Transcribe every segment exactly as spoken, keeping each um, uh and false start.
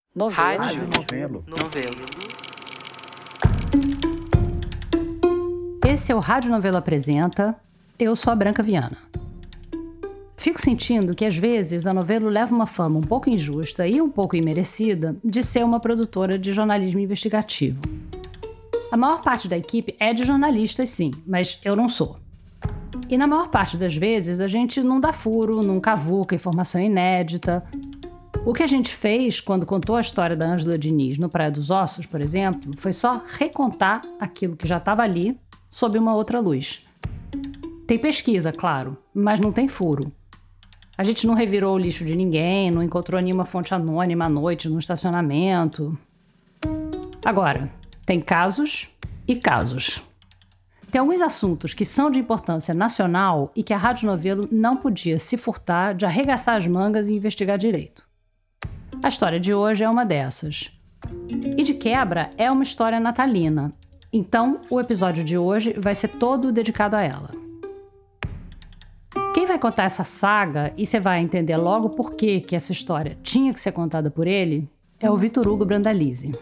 Novelo. Rádio Novelo. Novelo. Esse é o Rádio Novelo Apresenta. Eu sou a Branca Viana. Fico sentindo que, às vezes, a Novelo leva uma fama um pouco injusta e um pouco imerecida de ser uma produtora de jornalismo investigativo. A maior parte da equipe é de jornalistas, sim, mas eu não sou. E na maior parte das vezes, a gente não dá furo, não cavuca informação inédita. O que a gente fez quando contou a história da Ângela Diniz no Praia dos Ossos, por exemplo, foi só recontar aquilo que já estava ali sob uma outra luz. Tem pesquisa, claro, mas não tem furo. A gente não revirou o lixo de ninguém, não encontrou nenhuma fonte anônima à noite no estacionamento. Agora, tem casos e casos. Tem alguns assuntos que são de importância nacional e que a Rádio Novelo não podia se furtar de arregaçar as mangas e investigar direito. A história de hoje é uma dessas. E de quebra, é uma história natalina. Então, o episódio de hoje vai ser todo dedicado a ela. Quem vai contar essa saga, e você vai entender logo por que que essa história tinha que ser contada por ele, é o Vitor Hugo Brandalize.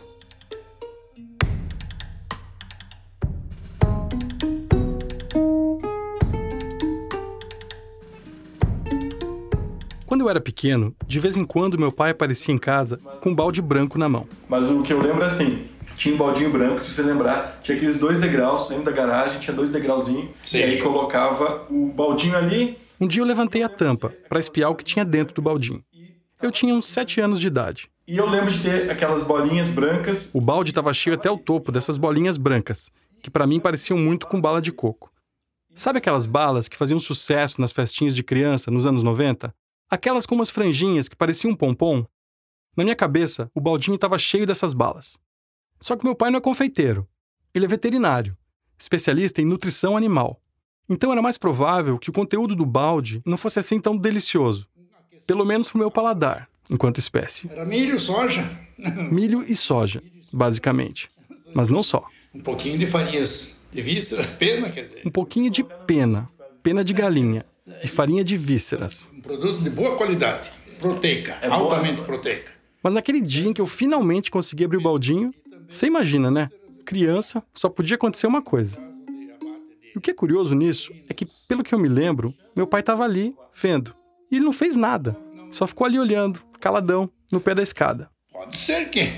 Quando eu era pequeno, de vez em quando meu pai aparecia em casa com um balde branco na mão. Mas o que eu lembro é assim, tinha um baldinho branco, se você lembrar, tinha aqueles dois degraus dentro da garagem, tinha dois degrauzinhos, e aí colocava o baldinho ali. Um dia eu levantei a tampa para espiar o que tinha dentro do baldinho. Eu tinha uns sete anos de idade. E eu lembro de ter aquelas bolinhas brancas. O balde estava cheio até o topo dessas bolinhas brancas, que para mim pareciam muito com bala de coco. Sabe aquelas balas que faziam sucesso nas festinhas de criança nos anos noventa? Aquelas com umas franjinhas que pareciam um pompom? Na minha cabeça, o baldinho estava cheio dessas balas. Só que meu pai não é confeiteiro. Ele é veterinário, especialista em nutrição animal. Então era mais provável que o conteúdo do balde não fosse assim tão delicioso. Pelo menos pro meu paladar, enquanto espécie. Era milho e soja. Milho e soja, basicamente. Mas não só. Um pouquinho de farinhas de vísceras, pena, quer dizer. Um pouquinho de pena, pena de galinha e farinha de vísceras. Um produto de boa qualidade, proteica, é altamente boa. proteica. Mas naquele dia em que eu finalmente consegui abrir o baldinho, você imagina, né? Criança, só podia acontecer uma coisa. E o que é curioso nisso é que, pelo que eu me lembro, meu pai estava ali, vendo. E ele não fez nada. Só ficou ali olhando, caladão, no pé da escada. Pode ser que...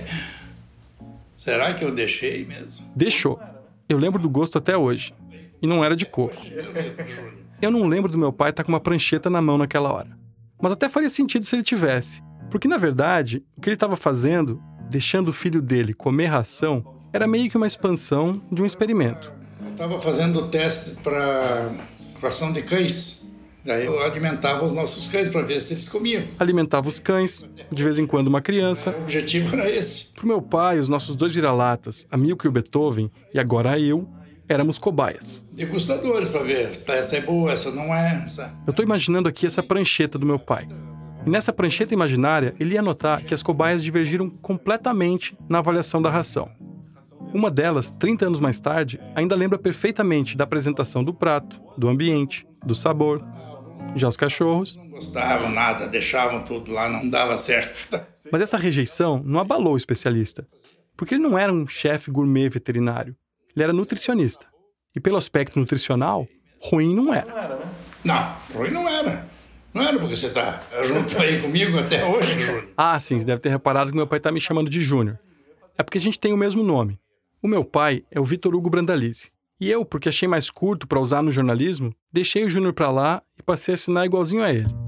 Será que eu deixei mesmo? Deixou. Eu lembro do gosto até hoje. E não era de coco. Eu não lembro do meu pai estar com uma prancheta na mão naquela hora. Mas até faria sentido se ele tivesse. Porque, na verdade, o que ele estava fazendo, deixando o filho dele comer ração, era meio que uma expansão de um experimento. Eu estava fazendo o teste para ração de cães. Daí eu alimentava os nossos cães para ver se eles comiam. Alimentava os cães, de vez em quando uma criança. O objetivo era esse. Pro meu pai, os nossos dois vira-latas, a Milka e o Beethoven, e agora eu, éramos cobaias. Degustadores para ver se essa é boa, essa não é. Essa... Eu tô imaginando aqui essa prancheta do meu pai. E nessa prancheta imaginária, ele ia notar que as cobaias divergiram completamente na avaliação da ração. Uma delas, trinta anos mais tarde, ainda lembra perfeitamente da apresentação do prato, do ambiente, do sabor. Já os cachorros... Não gostavam nada, deixavam tudo lá, não dava certo. Mas essa rejeição não abalou o especialista. Porque ele não era um chefe gourmet veterinário. Ele era nutricionista. E pelo aspecto nutricional, ruim não era. Não, ruim não era. Não era porque você tá junto aí comigo até hoje, Júnior. Ah, sim, você deve ter reparado que meu pai tá me chamando de Júnior. É porque a gente tem o mesmo nome. O meu pai é o Vitor Hugo Brandalize. E eu, porque achei mais curto para usar no jornalismo, deixei o Júnior para lá e passei a assinar igualzinho a ele.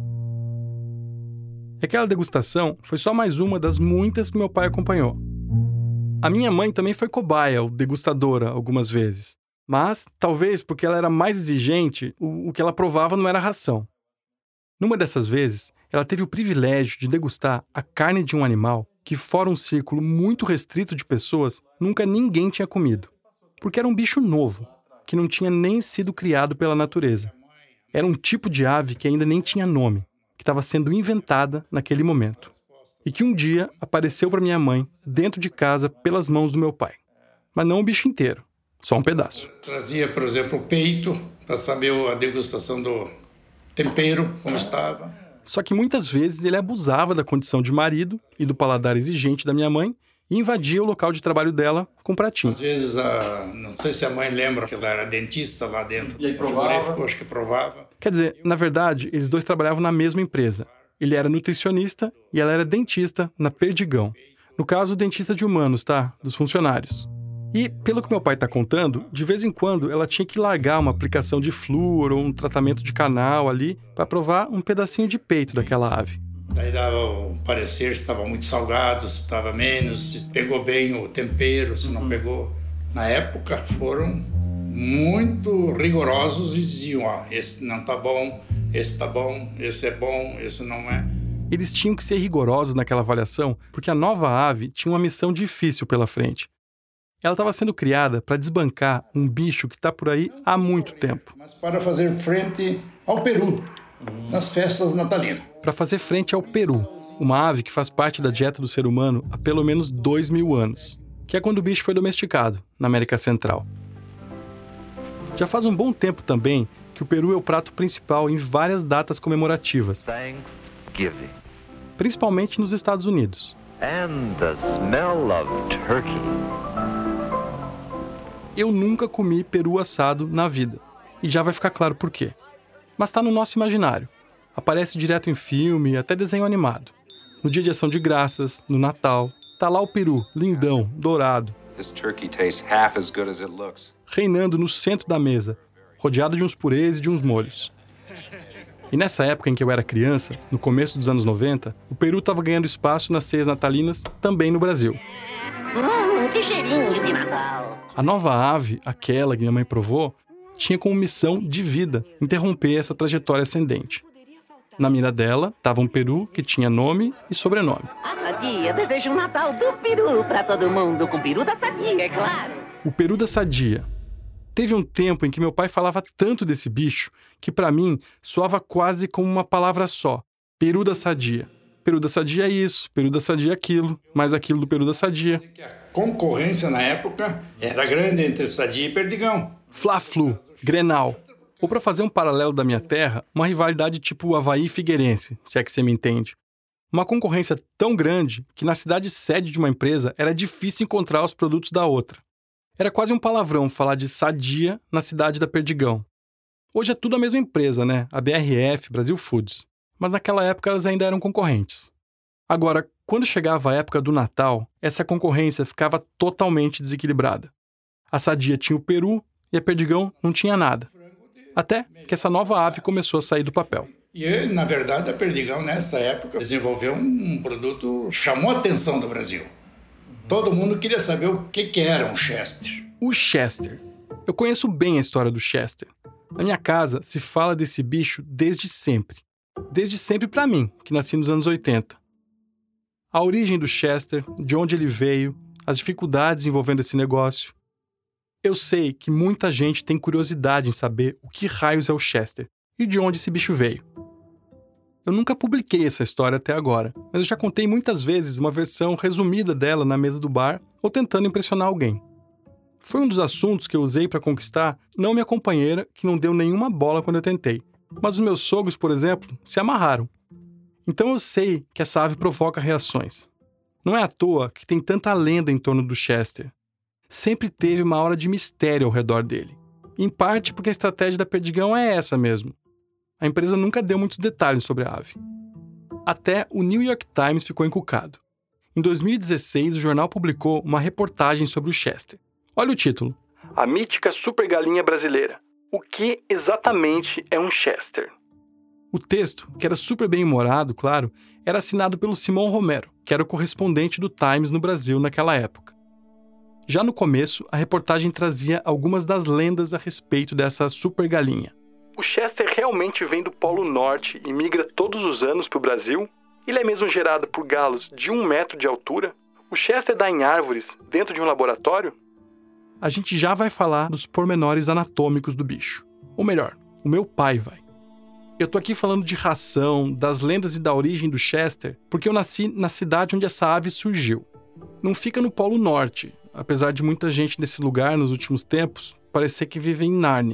E aquela degustação foi só mais uma das muitas que meu pai acompanhou. A minha mãe também foi cobaia ou degustadora algumas vezes. Mas, talvez porque ela era mais exigente, o, o que ela provava não era ração. Numa dessas vezes, ela teve o privilégio de degustar a carne de um animal que, fora um círculo muito restrito de pessoas, nunca ninguém tinha comido. Porque era um bicho novo, que não tinha nem sido criado pela natureza. Era um tipo de ave que ainda nem tinha nome, que estava sendo inventada naquele momento. E que um dia apareceu para minha mãe, dentro de casa, pelas mãos do meu pai. Mas não o bicho inteiro, só um pedaço. Trazia, por exemplo, o peito, para saber a degustação do tempero, como estava. Só que muitas vezes ele abusava da condição de marido e do paladar exigente da minha mãe e invadia o local de trabalho dela com pratinho. Às vezes, a, não sei se a mãe lembra que ela era dentista lá dentro. E aí provava? Acho que provava. Quer dizer, na verdade, eles dois trabalhavam na mesma empresa. Ele era nutricionista e ela era dentista na Perdigão. No caso, dentista de humanos, tá? Dos funcionários. E, pelo que meu pai tá contando, de vez em quando ela tinha que largar uma aplicação de flúor ou um tratamento de canal ali para provar um pedacinho de peito daquela ave. Daí dava o parecer se estava muito salgado, se estava menos, se pegou bem o tempero, se não pegou. Na época foram muito rigorosos e diziam, ó, esse não tá bom, esse tá bom, esse é bom, esse não é. Eles tinham que ser rigorosos naquela avaliação porque a nova ave tinha uma missão difícil pela frente. Ela estava sendo criada para desbancar um bicho que está por aí há muito tempo. Mas para fazer frente ao peru, nas festas natalinas. Para fazer frente ao peru, uma ave que faz parte da dieta do ser humano há pelo menos dois mil anos, que é quando o bicho foi domesticado, na América Central. Já faz um bom tempo também que o peru é o prato principal em várias datas comemorativas, Thanksgiving. Principalmente nos Estados Unidos. And the smell of turkey. Eu nunca comi peru assado na vida, e já vai ficar claro por quê. Mas está no nosso imaginário. Aparece direto em filme, até desenho animado. No dia de ação de graças, no Natal, tá lá o peru, lindão, dourado. This turkey tastes half as good as it looks. Reinando no centro da mesa, rodeado de uns purês e de uns molhos. E nessa época em que eu era criança, no começo dos anos noventa, o peru estava ganhando espaço nas ceias natalinas também no Brasil. Hum, que cheirinho de Natal! A nova ave, aquela que minha mãe provou, tinha como missão de vida interromper essa trajetória ascendente. Na mira dela estava um peru que tinha nome e sobrenome. A Sadia deseja um Natal do peru para todo mundo, com peru da Sadia, é claro. O peru da Sadia. Teve um tempo em que meu pai falava tanto desse bicho que, para mim, soava quase como uma palavra só. Peru da Sadia. Peru da Sadia é isso, peru da Sadia é aquilo, mais aquilo do peru da Sadia. A concorrência na época era grande entre Sadia e Perdigão. Fla-Flu, Grenal. Ou, para fazer um paralelo da minha terra, uma rivalidade tipo Avaí e Figueirense, se é que você me entende. Uma concorrência tão grande que na cidade sede de uma empresa era difícil encontrar os produtos da outra. Era quase um palavrão falar de Sadia na cidade da Perdigão. Hoje é tudo a mesma empresa, né? A B R F, Brasil Foods. Mas naquela época elas ainda eram concorrentes. Agora, quando chegava a época do Natal, essa concorrência ficava totalmente desequilibrada. A Sadia tinha o peru e a Perdigão não tinha nada. Até que essa nova ave começou a sair do papel. E, na verdade, a Perdigão, nessa época, desenvolveu um produto que chamou a atenção do Brasil. Todo mundo queria saber o que, que era um Chester. O Chester. Eu conheço bem a história do Chester. Na minha casa se fala desse bicho desde sempre. Desde sempre para mim, que nasci nos anos oitenta. A origem do Chester, de onde ele veio, as dificuldades envolvendo esse negócio. Eu sei que muita gente tem curiosidade em saber o que raios é o Chester e de onde esse bicho veio. Eu nunca publiquei essa história até agora, mas eu já contei muitas vezes uma versão resumida dela na mesa do bar ou tentando impressionar alguém. Foi um dos assuntos que eu usei para conquistar não minha companheira, que não deu nenhuma bola quando eu tentei, mas os meus sogros, por exemplo, se amarraram. Então eu sei que essa ave provoca reações. Não é à toa que tem tanta lenda em torno do Chester. Sempre teve uma aura de mistério ao redor dele. Em parte porque a estratégia da Perdigão é essa mesmo. A empresa nunca deu muitos detalhes sobre a ave. Até o New York Times ficou encucado. Em dois mil e dezesseis, o jornal publicou uma reportagem sobre o Chester. Olha o título. A mítica supergalinha brasileira. O que exatamente é um Chester? O texto, que era super bem-humorado, claro, era assinado pelo Simão Romero, que era o correspondente do Times no Brasil naquela época. Já no começo, a reportagem trazia algumas das lendas a respeito dessa supergalinha. O Chester realmente vem do Polo Norte e migra todos os anos para o Brasil? Ele é mesmo gerado por galos de um metro de altura? O Chester dá em árvores dentro de um laboratório? A gente já vai falar dos pormenores anatômicos do bicho. Ou melhor, o meu pai vai. Eu tô aqui falando de ração, das lendas e da origem do Chester, porque eu nasci na cidade onde essa ave surgiu. Não fica no Polo Norte, apesar de muita gente nesse lugar, nos últimos tempos, parecer que vive em Nárnia.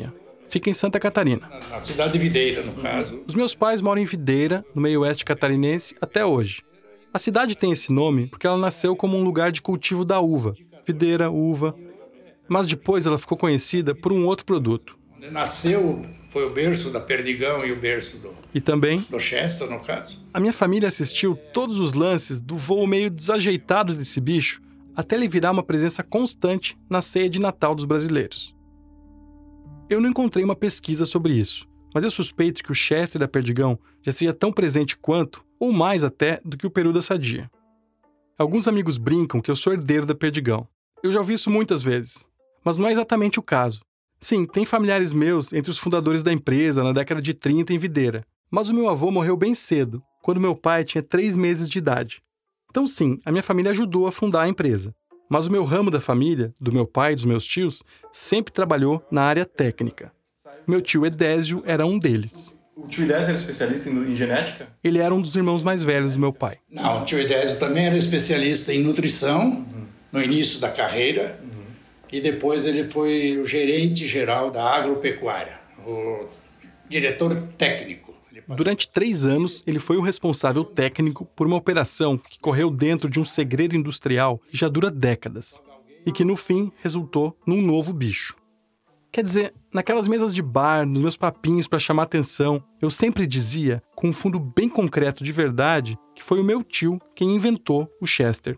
Fica em Santa Catarina. Na, na cidade de Videira, no caso. Os meus pais moram em Videira, no meio oeste catarinense, até hoje. A cidade tem esse nome porque ela nasceu como um lugar de cultivo da uva. Videira, uva. Mas depois ela ficou conhecida por um outro produto. Onde nasceu foi o berço da Perdigão e o berço do, e também do Chester, no caso. A minha família assistiu todos os lances do voo meio desajeitado desse bicho até ele virar uma presença constante na ceia de Natal dos brasileiros. Eu não encontrei uma pesquisa sobre isso, mas eu suspeito que o Chester da Perdigão já seja tão presente quanto, ou mais até, do que o peru da Sadia. Alguns amigos brincam que eu sou herdeiro da Perdigão. Eu já ouvi isso muitas vezes, mas não é exatamente o caso. Sim, tem familiares meus entre os fundadores da empresa na década de trinta em Videira, mas o meu avô morreu bem cedo, quando meu pai tinha três meses de idade. Então sim, a minha família ajudou a fundar a empresa, mas o meu ramo da família, do meu pai e dos meus tios, sempre trabalhou na área técnica. Meu tio Edésio era um deles. O tio Edésio era especialista em, em genética? Ele era um dos irmãos mais velhos do meu pai. Não, o tio Edésio também era especialista em nutrição, uhum. no início da carreira, uhum. e depois ele foi o gerente geral da agropecuária, o diretor técnico. Durante três anos, ele foi o responsável técnico por uma operação que correu dentro de um segredo industrial que já dura décadas e que, no fim, resultou num novo bicho. Quer dizer, naquelas mesas de bar, nos meus papinhos para chamar atenção, eu sempre dizia, com um fundo bem concreto de verdade, que foi o meu tio quem inventou o Chester.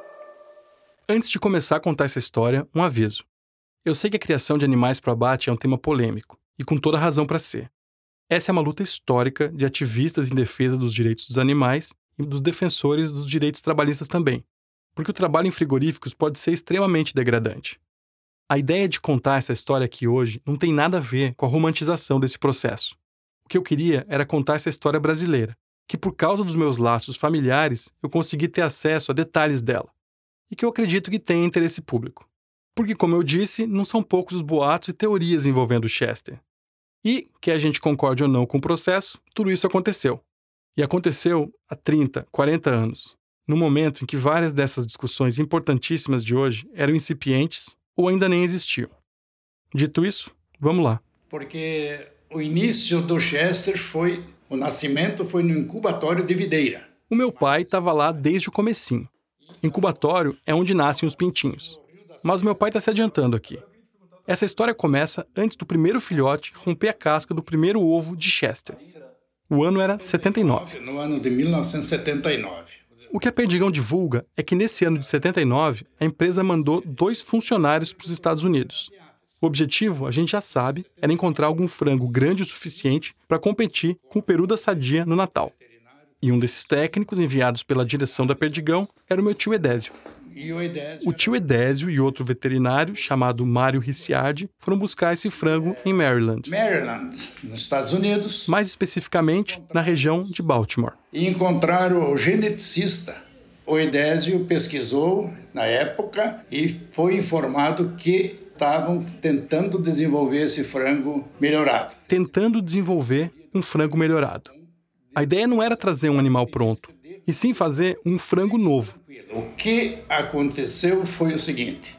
Antes de começar a contar essa história, um aviso. Eu sei que a criação de animais para abate é um tema polêmico, e com toda razão para ser. Essa é uma luta histórica de ativistas em defesa dos direitos dos animais e dos defensores dos direitos trabalhistas também, porque o trabalho em frigoríficos pode ser extremamente degradante. A ideia de contar essa história aqui hoje não tem nada a ver com a romantização desse processo. O que eu queria era contar essa história brasileira, que por causa dos meus laços familiares eu consegui ter acesso a detalhes dela, e que eu acredito que tem interesse público. Porque, como eu disse, não são poucos os boatos e teorias envolvendo o Chester. E, que a gente concorde ou não com o processo, tudo isso aconteceu. E aconteceu há trinta, quarenta anos, no momento em que várias dessas discussões importantíssimas de hoje eram incipientes ou ainda nem existiam. Dito isso, vamos lá. Porque o início do Chester foi, o nascimento foi no incubatório de Videira. O meu pai estava lá desde o comecinho. Incubatório é onde nascem os pintinhos. Mas o meu pai está se adiantando aqui. Essa história começa antes do primeiro filhote romper a casca do primeiro ovo de Chester. O ano era setenta e nove. No ano de mil novecentos e setenta e nove. O que a Perdigão divulga é que nesse ano de setenta e nove, a empresa mandou dois funcionários para os Estados Unidos. O objetivo, a gente já sabe, era encontrar algum frango grande o suficiente para competir com o peru da Sadia no Natal. E um desses técnicos enviados pela direção da Perdigão era o meu tio Edésio. E o, Edésio o tio Edésio e outro veterinário, chamado Mário Ricciardi, foram buscar esse frango em Maryland. Maryland, nos Estados Unidos. Mais especificamente, na região de Baltimore. E encontraram o geneticista. O Edésio pesquisou na época e foi informado que estavam tentando desenvolver esse frango melhorado. Tentando desenvolver um frango melhorado. A ideia não era trazer um animal pronto, e sim fazer um frango novo. O que aconteceu foi o seguinte: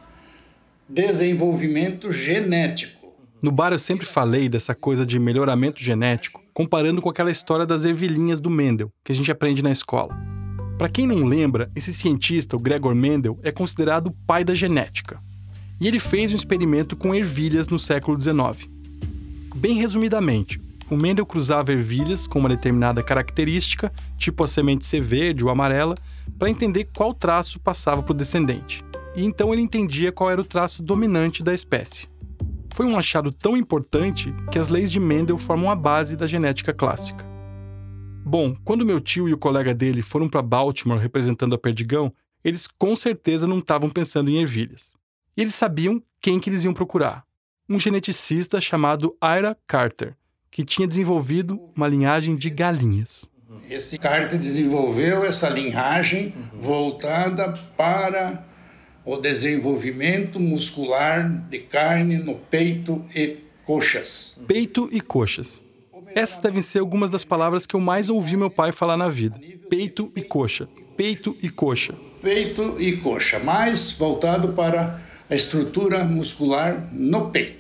desenvolvimento genético. No bar eu sempre falei dessa coisa de melhoramento genético, comparando com aquela história das ervilhinhas do Mendel, que a gente aprende na escola. Para quem não lembra, esse cientista, o Gregor Mendel, é considerado o pai da genética. E ele fez um experimento com ervilhas no século dezenove. Bem resumidamente, o Mendel cruzava ervilhas com uma determinada característica, tipo a semente ser verde ou amarela, para entender qual traço passava para o descendente. E então ele entendia qual era o traço dominante da espécie. Foi um achado tão importante que as leis de Mendel formam a base da genética clássica. Bom, quando meu tio e o colega dele foram para Baltimore representando a Perdigão, eles com certeza não estavam pensando em ervilhas. E eles sabiam quem que eles iam procurar. Um geneticista chamado Ira Carter, que tinha desenvolvido uma linhagem de galinhas. Esse Carter desenvolveu essa linhagem voltada para o desenvolvimento muscular de carne no peito e coxas. Peito e coxas. Essas devem ser algumas das palavras que eu mais ouvi meu pai falar na vida. Peito e coxa. Peito e coxa. Peito e coxa, mais voltado para a estrutura muscular no peito.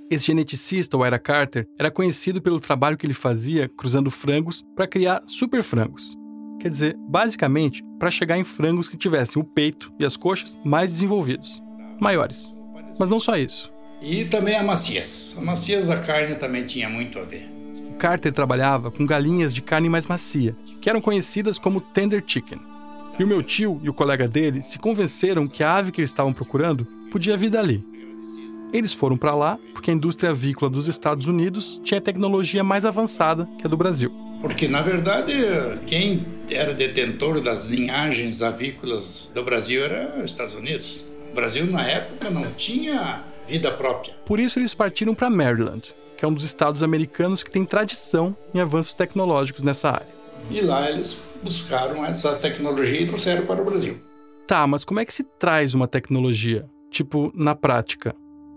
Esse geneticista, o Ira Carter, era conhecido pelo trabalho que ele fazia cruzando frangos para criar super frangos. Quer dizer, basicamente, para chegar em frangos que tivessem o peito e as coxas mais desenvolvidos, maiores. Mas não só isso. E também a maciez. A maciez da carne também tinha muito a ver. O Carter trabalhava com galinhas de carne mais macia, que eram conhecidas como tender chicken. E o meu tio e o colega dele se convenceram que a ave que eles estavam procurando podia vir dali. Eles foram para lá porque a indústria avícola dos Estados Unidos tinha tecnologia mais avançada que a do Brasil. Porque, na verdade, quem era detentor das linhagens avícolas do Brasil era os Estados Unidos. O Brasil, na época, não tinha vida própria. Por isso, eles partiram para Maryland, que é um dos estados americanos que tem tradição em avanços tecnológicos nessa área. E lá eles buscaram essa tecnologia e trouxeram para o Brasil. Tá, mas como é que se traz uma tecnologia? Tipo, na prática?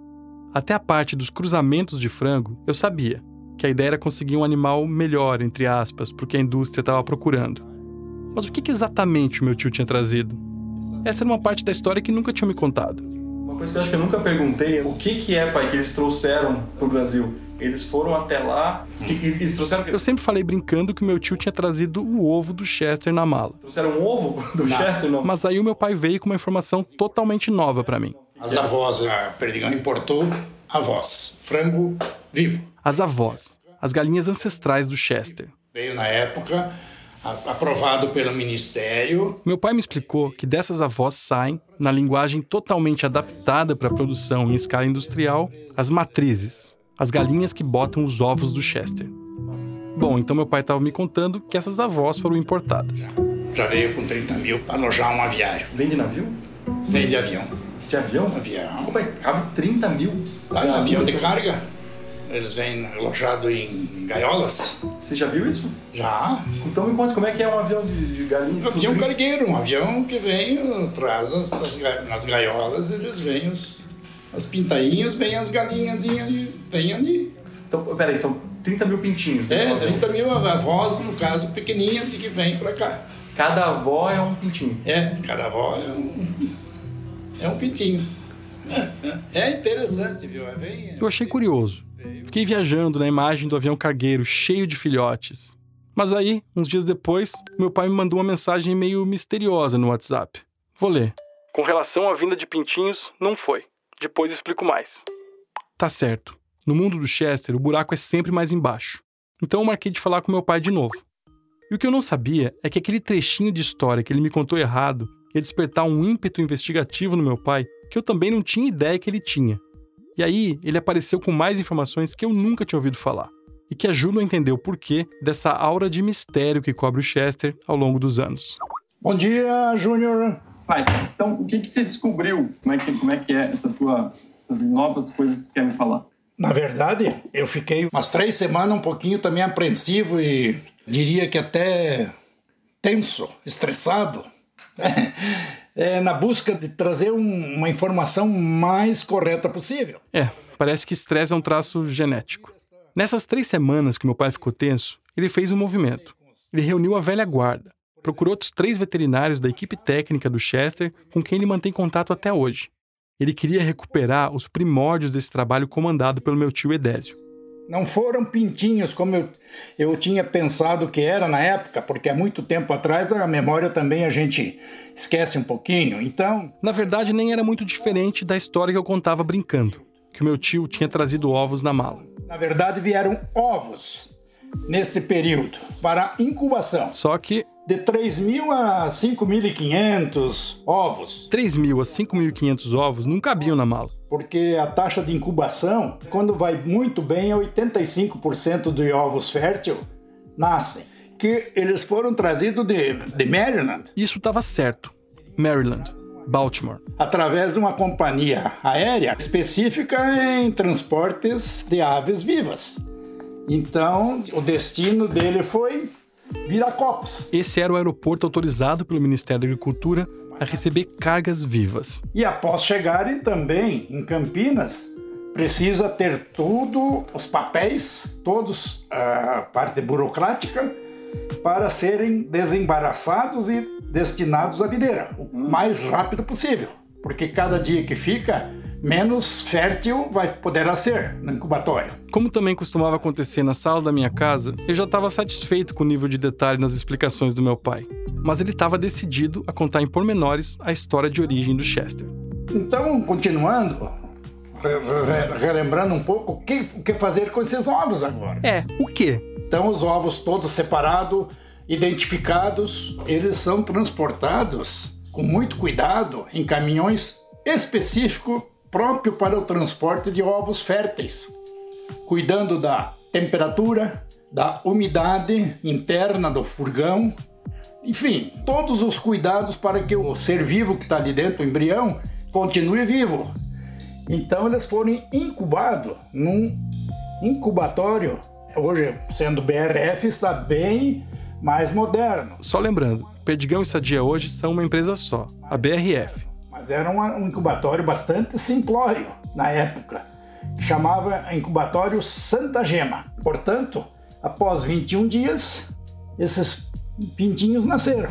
Até a parte dos cruzamentos de frango, eu sabia que a ideia era conseguir um animal melhor, entre aspas, porque a indústria estava procurando. Mas o que, que exatamente o meu tio tinha trazido? Essa era uma parte da história que nunca tinham me contado. Uma coisa que eu acho que eu nunca perguntei é o que, que é, pai, que eles trouxeram para o Brasil. Eles foram até lá e, e eles trouxeram... Eu sempre falei brincando que o meu tio tinha trazido o ovo do Chester na mala. Trouxeram um ovo do não. Chester? Não. Mas aí o meu pai veio com uma informação totalmente nova para mim. As avós, a Perdigão importou avós, frango vivo. As avós, as galinhas ancestrais do Chester. Veio na época, aprovado pelo Ministério. Meu pai me explicou que dessas avós saem, na linguagem totalmente adaptada para a produção em escala industrial, as matrizes, as galinhas que botam os ovos do Chester. Bom, então meu pai estava me contando que essas avós foram importadas. Já veio com trinta mil para alojar um aviário. Vem de navio? Vem de avião. De avião? Avião. Pô, pai, cabe trinta mil. Ah, é, avião de carga. Eles vêm alojados em gaiolas. Você já viu isso? Já. Então me conta como é que é um avião de, de galinha. Um avião cargueiro, um avião que vem, traz as, as nas gaiolas, eles vêm os, as pintainhas, vêm as galinhas e vêm ali. Então, peraí, são trinta mil pintinhos. É, trinta mil avós, no caso, pequenininhas que vêm pra cá. Cada avó é um pintinho. É, cada avó é um, é um pintinho. É interessante, viu? É bem, Eu achei curioso. Fiquei viajando na imagem do avião cargueiro cheio de filhotes. Mas aí, uns dias depois, meu pai me mandou uma mensagem meio misteriosa no WhatsApp. Vou ler. Com relação à vinda de pintinhos, não foi. Depois explico mais. Tá certo. No mundo do Chester, o buraco é sempre mais embaixo. Então eu marquei de falar com meu pai de novo. E o que eu não sabia é que aquele trechinho de história que ele me contou errado ia despertar um ímpeto investigativo no meu pai que eu também não tinha ideia que ele tinha. E aí, ele apareceu com mais informações que eu nunca tinha ouvido falar, e que ajudam a entender o porquê dessa aura de mistério que cobre o Chester ao longo dos anos. Bom dia, Júnior. Pai, então, o que, que você descobriu? Como é que, como é, que é essa tua, essas novas coisas que você quer me falar? Na verdade, eu fiquei umas três semanas um pouquinho também apreensivo e diria que até tenso, estressado. É, na busca de trazer um, uma informação mais correta possível. É, parece que estresse é um traço genético. Nessas três semanas que meu pai ficou tenso, ele fez um movimento. Ele reuniu a velha guarda, procurou outros três veterinários da equipe técnica do Chester com quem ele mantém contato até hoje. Ele queria recuperar os primórdios desse trabalho comandado pelo meu tio Edésio. Não foram pintinhos como eu, eu tinha pensado que era na época, porque há muito tempo atrás a memória também a gente esquece um pouquinho, então... Na verdade, nem era muito diferente da história que eu contava brincando, que o meu tio tinha trazido ovos na mala. Na verdade, vieram ovos neste período para incubação. Só que... De três mil a cinco mil e quinhentos ovos. três mil a cinco mil e quinhentos ovos não cabiam na mala. Porque a taxa de incubação, quando vai muito bem, é oitenta e cinco por cento de ovos férteis nascem. Que eles foram trazidos de, de Maryland. Isso estava certo. Maryland, Baltimore. Através de uma companhia aérea específica em transportes de aves vivas. Então, o destino dele foi Viracopos. Esse era o aeroporto autorizado pelo Ministério da Agricultura a receber cargas vivas. E após chegarem também em Campinas, precisa ter tudo, os papéis, todos, a parte burocrática, para serem desembaraçados e destinados à videira, o mais rápido possível. Porque cada dia que fica, menos fértil vai poderá ser no incubatório. Como também costumava acontecer na sala da minha casa, eu já estava satisfeito com o nível de detalhe nas explicações do meu pai. Mas ele estava decidido a contar em pormenores a história de origem do Chester. Então, continuando, re- re- relembrando um pouco, o que, o que fazer com esses ovos agora? É, o quê? Então, os ovos todos separados, identificados, eles são transportados com muito cuidado em caminhões específicos próprios para o transporte de ovos férteis, cuidando da temperatura, da umidade interna do furgão, enfim, todos os cuidados para que o ser vivo que está ali dentro, o embrião, continue vivo. Então, eles foram incubados num incubatório. Hoje, sendo B R F, está bem mais moderno. Só lembrando, Perdigão e Sadia hoje são uma empresa só, a B R F. Mas era um incubatório bastante simplório na época. Chamava incubatório Santa Gema. Portanto, após vinte e um dias, esses pintinhos nasceram.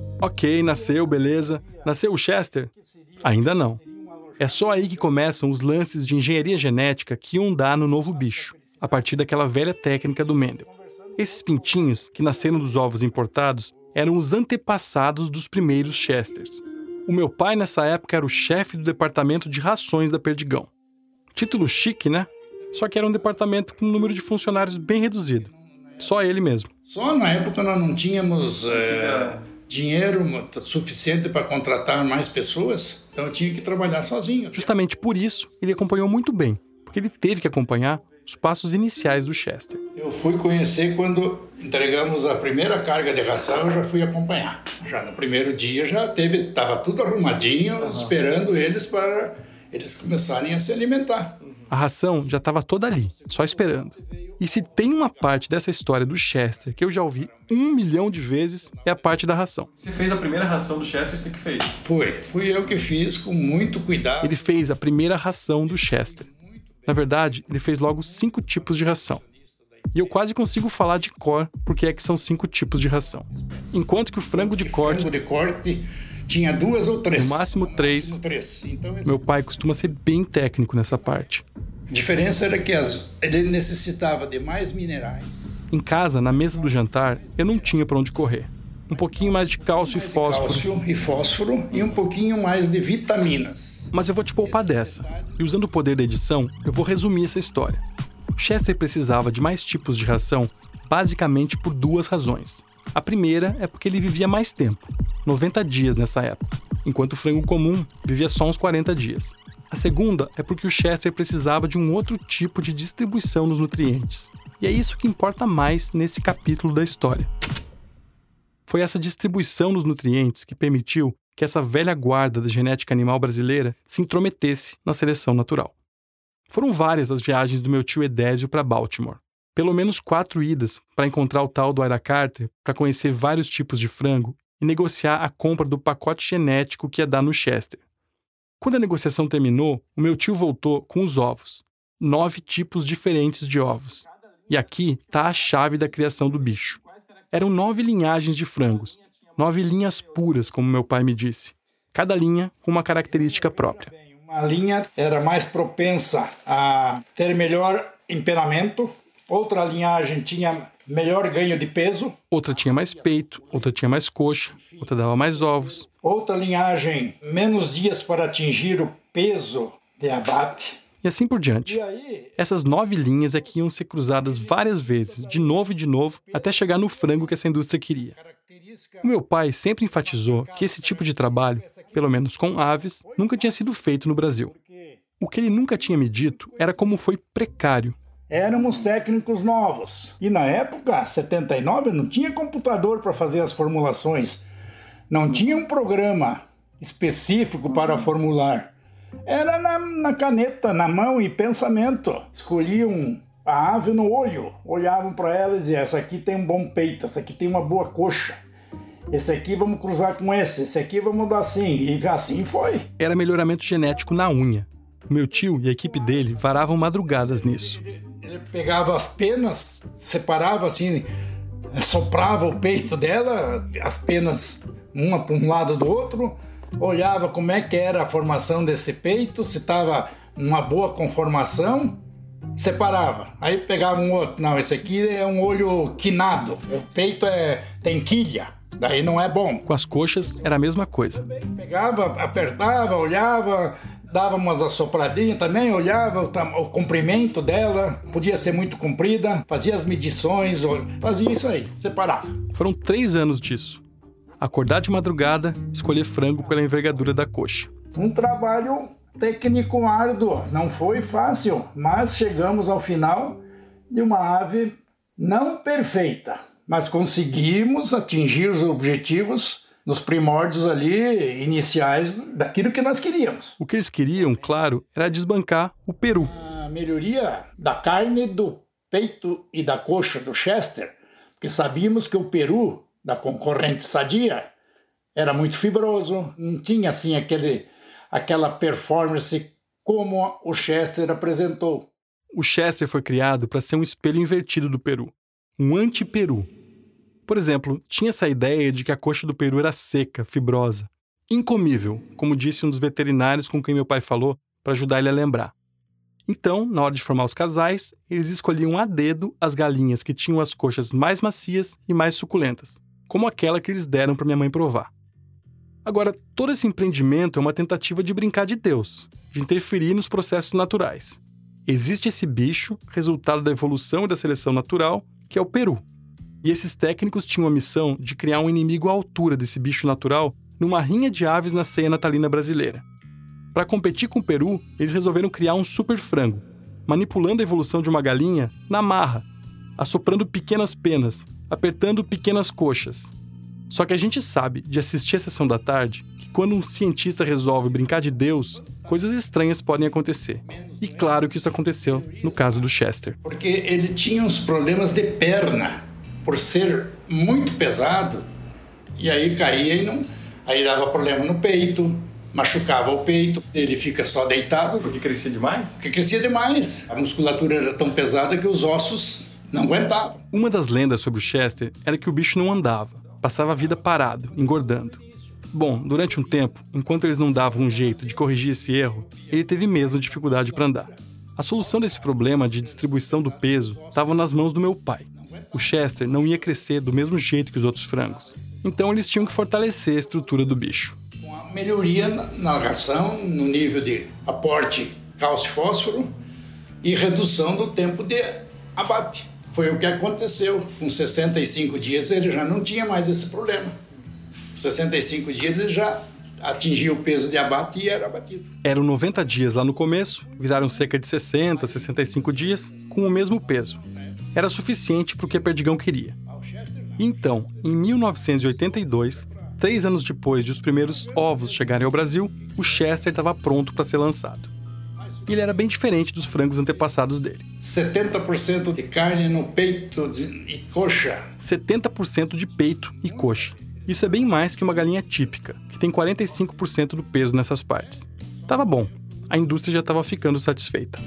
Ok, nasceu, beleza. Nasceu o Chester? Ainda não. É só aí que começam os lances de engenharia genética que iam dar no novo bicho, a partir daquela velha técnica do Mendel. Esses pintinhos, que nasceram dos ovos importados, eram os antepassados dos primeiros Chesters. O meu pai, nessa época, era o chefe do departamento de rações da Perdigão. Título chique, né? Só que era um departamento com um número de funcionários bem reduzido. Só ele mesmo. Só na época nós não tínhamos é, dinheiro suficiente para contratar mais pessoas, então eu tinha que trabalhar sozinho. Justamente por isso, ele acompanhou muito bem, porque ele teve que acompanhar os passos iniciais do Chester. Eu fui conhecer quando entregamos a primeira carga de ração, eu já fui acompanhar. Já no primeiro dia já teve, estava tudo arrumadinho, uhum. esperando eles para eles começarem a se alimentar. A ração já estava toda ali, só esperando. E se tem uma parte dessa história do Chester que eu já ouvi um milhão de vezes, é a parte da ração. Você fez a primeira ração do Chester, você que fez? Foi, fui eu que fiz com muito cuidado. Ele fez a primeira ração do Chester. Na verdade, ele fez logo cinco tipos de ração. E eu quase consigo falar de cor porque é que são cinco tipos de ração. Enquanto que o frango de corte... frango de corte tinha duas ou três. No máximo três. No máximo três. Então, esse... Meu pai costuma ser bem técnico nessa parte. A diferença era que as... ele necessitava de mais minerais. Em casa, na mesa do jantar, eu não tinha para onde correr. Um pouquinho mais de cálcio mais e fósforo. Cálcio e fósforo e um pouquinho mais de vitaminas. Mas eu vou te poupar dessa. E usando o poder da edição, eu vou resumir essa história. Chester precisava de mais tipos de ração, basicamente por duas razões. A primeira é porque ele vivia mais tempo, noventa dias nessa época, enquanto o frango comum vivia só uns quarenta dias. A segunda é porque o Chester precisava de um outro tipo de distribuição nos nutrientes. E é isso que importa mais nesse capítulo da história. Foi essa distribuição nos nutrientes que permitiu que essa velha guarda da genética animal brasileira se intrometesse na seleção natural. Foram várias as viagens do meu tio Edésio para Baltimore. Pelo menos quatro idas para encontrar o tal do Ira Carter, para conhecer vários tipos de frango e negociar a compra do pacote genético que ia dar no Chester. Quando a negociação terminou, o meu tio voltou com os ovos. Nove tipos diferentes de ovos. E aqui está a chave da criação do bicho. Eram nove linhagens de frangos, nove linhas puras, como meu pai me disse. Cada linha com uma característica própria. Uma linha era mais propensa a ter melhor empenamento, outra linhagem tinha melhor ganho de peso. Outra tinha mais peito, outra tinha mais coxa, outra dava mais ovos. Outra linhagem, menos dias para atingir o peso de abate. E assim por diante. Essas nove linhas é que iam ser cruzadas várias vezes, de novo e de novo, até chegar no frango que essa indústria queria. O meu pai sempre enfatizou que esse tipo de trabalho, pelo menos com aves, nunca tinha sido feito no Brasil. O que ele nunca tinha me dito era como foi precário. Éramos técnicos novos. E na época, setenta e nove, não tinha computador para fazer as formulações. Não tinha um programa específico para formular. Era na, na caneta, na mão e pensamento. Escolhiam a ave no olho, olhavam para ela e diziam: essa aqui tem um bom peito, essa aqui tem uma boa coxa, esse aqui vamos cruzar com esse, esse aqui vamos dar assim, e assim foi. Era melhoramento genético na unha. O meu tio e a equipe dele varavam madrugadas nisso. Ele, ele pegava as penas, separava assim, soprava o peito dela, as penas uma para um lado do outro, olhava como é que era a formação desse peito, se estava numa boa conformação, separava. Aí pegava um outro. Não, esse aqui é um olho quinado. O peito é, tem quilha. Daí não é bom. Com as coxas era a mesma coisa. Pegava, apertava, olhava, dava umas assopradinhas também, olhava o, o comprimento dela. Podia ser muito comprida. Fazia as medições, fazia isso aí, separava. Foram três anos disso. Acordar de madrugada, escolher frango pela envergadura da coxa. Um trabalho técnico árduo, não foi fácil, mas chegamos ao final de uma ave não perfeita, mas conseguimos atingir os objetivos nos primórdios ali, iniciais, daquilo que nós queríamos. O que eles queriam, claro, era desbancar o peru. A melhoria da carne do peito e da coxa do Chester, porque sabíamos que o peru da concorrente Sadia era muito fibroso, não tinha assim aquele... aquela performance como o Chester apresentou. O Chester foi criado para ser um espelho invertido do peru, um anti-peru. Por exemplo, tinha essa ideia de que a coxa do peru era seca, fibrosa, incomível, como disse um dos veterinários com quem meu pai falou para ajudar ele a lembrar. Então, na hora de formar os casais, eles escolhiam a dedo as galinhas que tinham as coxas mais macias e mais suculentas, como aquela que eles deram para minha mãe provar. Agora, todo esse empreendimento é uma tentativa de brincar de Deus, de interferir nos processos naturais. Existe esse bicho, resultado da evolução e da seleção natural, que é o peru. E esses técnicos tinham a missão de criar um inimigo à altura desse bicho natural numa rinha de aves na ceia natalina brasileira. Para competir com o peru, eles resolveram criar um super frango, manipulando a evolução de uma galinha na marra, assoprando pequenas penas, apertando pequenas coxas. Só que a gente sabe, de assistir a sessão da tarde, que quando um cientista resolve brincar de Deus, coisas estranhas podem acontecer. E claro que isso aconteceu no caso do Chester. Porque ele tinha uns problemas de perna, por ser muito pesado, e aí caía e não... Aí dava problema no peito, machucava o peito, ele fica só deitado. Porque crescia demais? Porque crescia demais. A musculatura era tão pesada que os ossos não aguentavam. Uma das lendas sobre o Chester era que o bicho não andava. Passava a vida parado, engordando. Bom, durante um tempo, enquanto eles não davam um jeito de corrigir esse erro, ele teve mesmo dificuldade para andar. A solução desse problema de distribuição do peso estava nas mãos do meu pai. O Chester não ia crescer do mesmo jeito que os outros frangos. Então eles tinham que fortalecer a estrutura do bicho. Com a melhoria na ração, no nível de aporte cálcio e fósforo e redução do tempo de abate. Foi o que aconteceu. Com sessenta e cinco dias ele já não tinha mais esse problema. Com sessenta e cinco dias ele já atingia o peso de abate e era abatido. Eram noventa dias lá no começo, viraram cerca de sessenta, sessenta e cinco dias com o mesmo peso. Era suficiente para o que a Perdigão queria. Então, em mil novecentos e oitenta e dois, três anos depois de os primeiros ovos chegarem ao Brasil, o Chester estava pronto para ser lançado. E ele era bem diferente dos frangos antepassados dele. setenta por cento de carne no peito e coxa. setenta por cento de peito e coxa. Isso é bem mais que uma galinha típica, que tem quarenta e cinco por cento do peso nessas partes. Tava bom, a indústria já estava ficando satisfeita.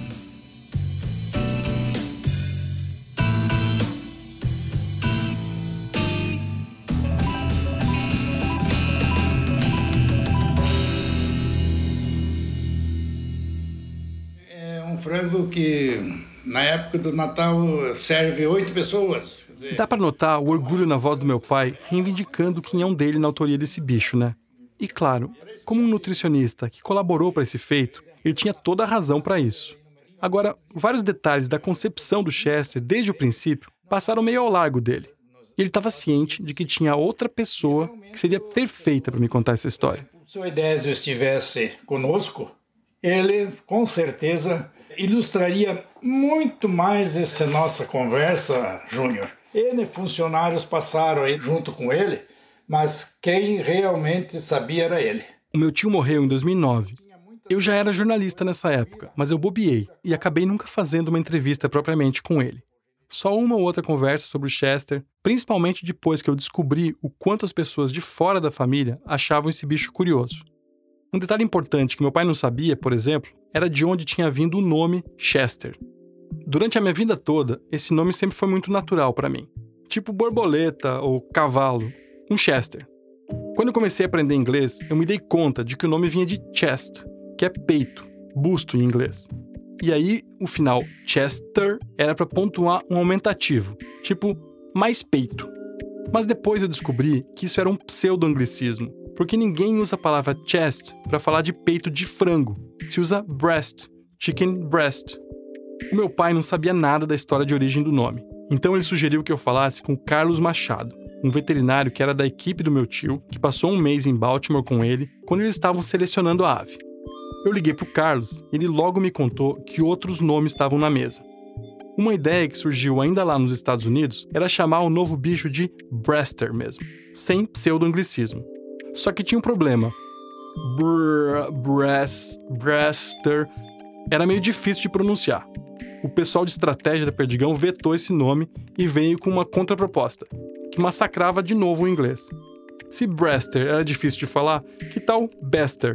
Frango que na época do Natal serve oito pessoas. Quer dizer... Dá pra notar o orgulho na voz do meu pai reivindicando o quinhão dele na autoria desse bicho, né? E claro, como um nutricionista que colaborou para esse feito, ele tinha toda a razão para isso. Agora, vários detalhes da concepção do Chester desde o princípio passaram meio ao largo dele. E ele estava ciente de que tinha outra pessoa que seria perfeita para me contar essa história. Se o Edésio estivesse conosco, ele com certeza ilustraria muito mais essa nossa conversa, Júnior. N funcionários passaram aí junto com ele, mas quem realmente sabia era ele. O meu tio morreu em dois mil e nove. Eu já era jornalista nessa época, mas eu bobeei e acabei nunca fazendo uma entrevista propriamente com ele. Só uma ou outra conversa sobre o Chester, principalmente depois que eu descobri o quanto as pessoas de fora da família achavam esse bicho curioso. Um detalhe importante que meu pai não sabia, por exemplo, era de onde tinha vindo o nome Chester. Durante a minha vida toda, esse nome sempre foi muito natural para mim. Tipo borboleta ou cavalo, um Chester. Quando eu comecei a aprender inglês, eu me dei conta de que o nome vinha de chest, que é peito, busto em inglês. E aí, o final Chester era para pontuar um aumentativo, tipo mais peito. Mas depois eu descobri que isso era um pseudo-anglicismo, porque ninguém usa a palavra chest para falar de peito de frango. Se usa breast, chicken breast. O meu pai não sabia nada da história de origem do nome, então ele sugeriu que eu falasse com Carlos Machado, um veterinário que era da equipe do meu tio, que passou um mês em Baltimore com ele, quando eles estavam selecionando a ave. Eu liguei pro Carlos e ele logo me contou que outros nomes estavam na mesa. Uma ideia que surgiu ainda lá nos Estados Unidos era chamar o novo bicho de Breaster mesmo, sem pseudo-anglicismo. Só que tinha um problema. Brr, breast, Breaster era meio difícil de pronunciar. O pessoal de estratégia da Perdigão vetou esse nome e veio com uma contraproposta, que massacrava de novo o inglês. Se Breaster era difícil de falar, que tal Bester?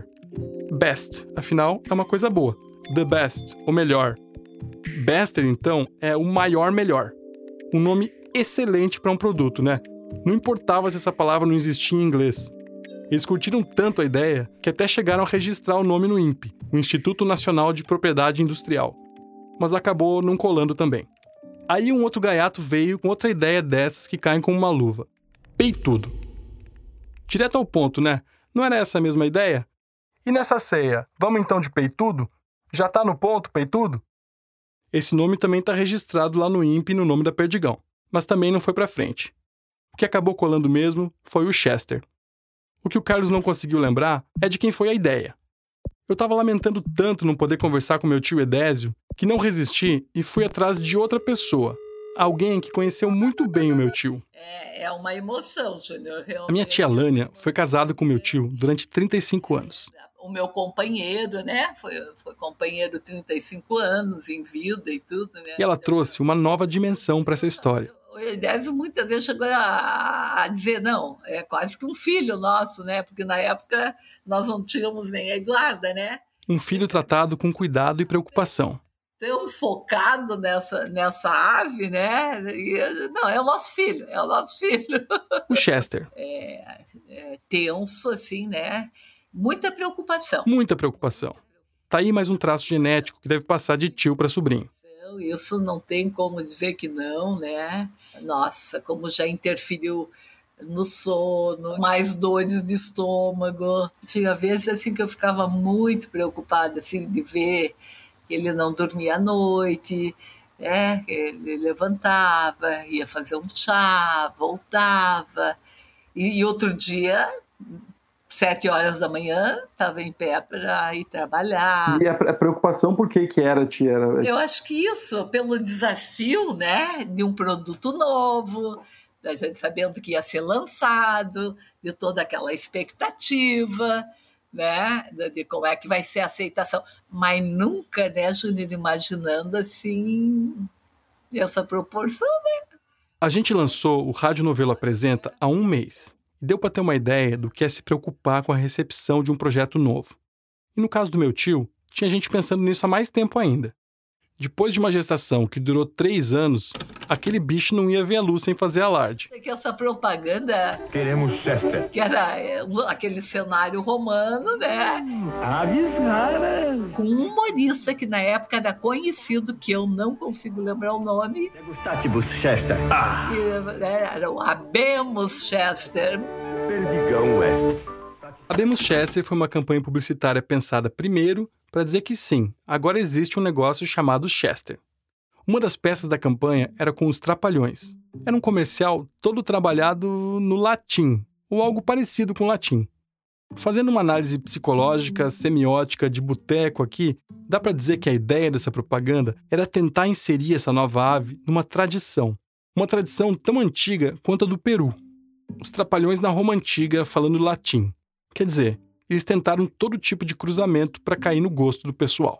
Best, afinal, é uma coisa boa. The best, o melhor. Bester, então, é o maior melhor. Um nome excelente para um produto, né? Não importava se essa palavra não existia em inglês. Eles curtiram tanto a ideia que até chegaram a registrar o nome no I N P, o Instituto Nacional de Propriedade Industrial. Mas acabou não colando também. Aí um outro gaiato veio com outra ideia dessas que caem como uma luva. Peitudo. Direto ao ponto, né? Não era essa a mesma ideia? E nessa ceia, vamos então de peitudo? Já tá no ponto, peitudo? Esse nome também tá registrado lá no I N P no nome da Perdigão, mas também não foi pra frente. O que acabou colando mesmo foi o Chester. O que o Carlos não conseguiu lembrar é de quem foi a ideia. Eu tava lamentando tanto não poder conversar com meu tio Edésio que não resisti e fui atrás de outra pessoa. Alguém que conheceu muito bem o meu tio. É, é uma emoção, Júnior. A minha tia Lânia foi casada com meu tio durante trinta e cinco anos. O meu companheiro, né? Foi, foi companheiro trinta e cinco anos em vida e tudo, né? E ela trouxe uma nova dimensão para essa história. O Edésio muitas vezes chegou a, a dizer, não, é quase que um filho nosso, né? Porque na época nós não tínhamos nem a Eduarda, né? Um filho tratado com cuidado e preocupação. Tão focado nessa, nessa ave, né? E, não, é o nosso filho, é o nosso filho. O Chester. É, é tenso, assim, né? Muita preocupação. Muita preocupação. Tá aí mais um traço genético que deve passar de tio para sobrinho. Isso não tem como dizer que não, né? Nossa, como já interferiu no sono, mais dores de estômago. Tinha vezes assim que eu ficava muito preocupada assim, de ver que ele não dormia à noite, né? Ele levantava, ia fazer um chá, voltava. E, e outro dia, sete horas da manhã, estava em pé para ir trabalhar. E a preocupação por que que era, tia? Era... Eu acho que isso, pelo desafio, né, de um produto novo, da gente sabendo que ia ser lançado, de toda aquela expectativa, né, de como é que vai ser a aceitação. Mas nunca, né, Júnior, imaginando assim, essa proporção, né? A gente lançou o Rádio Novelo Apresenta há um mês. E deu para ter uma ideia do que é se preocupar com a recepção de um projeto novo. E no caso do meu tio, tinha gente pensando nisso há mais tempo ainda. Depois de uma gestação que durou três anos, aquele bicho não ia ver a luz sem fazer alarde. Que essa propaganda... Queremos Chester. Que era é, aquele cenário romano, né? Aves raras. Com um humorista que na época era conhecido, que eu não consigo lembrar o nome. Degustatibus Chester. Ah! Que, né, era o Habemos Chester. Perdigão West. Habemos Chester foi uma campanha publicitária pensada primeiro para dizer que sim, agora existe um negócio chamado Chester. Uma das peças da campanha era com os Trapalhões. Era um comercial todo trabalhado no latim, ou algo parecido com latim. Fazendo uma análise psicológica, semiótica, de boteco aqui, dá para dizer que a ideia dessa propaganda era tentar inserir essa nova ave numa tradição. Uma tradição tão antiga quanto a do Peru. Os Trapalhões na Roma Antiga falando latim. Quer dizer, eles tentaram todo tipo de cruzamento para cair no gosto do pessoal.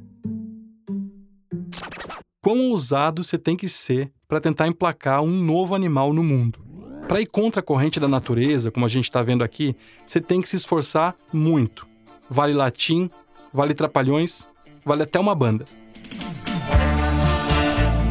Quão ousado você tem que ser para tentar emplacar um novo animal no mundo? Para ir contra a corrente da natureza, como a gente está vendo aqui, você tem que se esforçar muito. Vale latim, vale Trapalhões, vale até uma banda.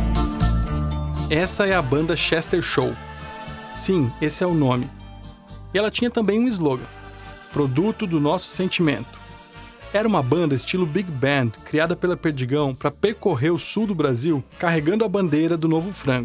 Essa é a banda Chester Show. Sim, esse é o nome. E ela tinha também um slogan: produto do nosso sentimento. Era uma banda estilo Big Band, criada pela Perdigão para percorrer o sul do Brasil carregando a bandeira do Novo Frango.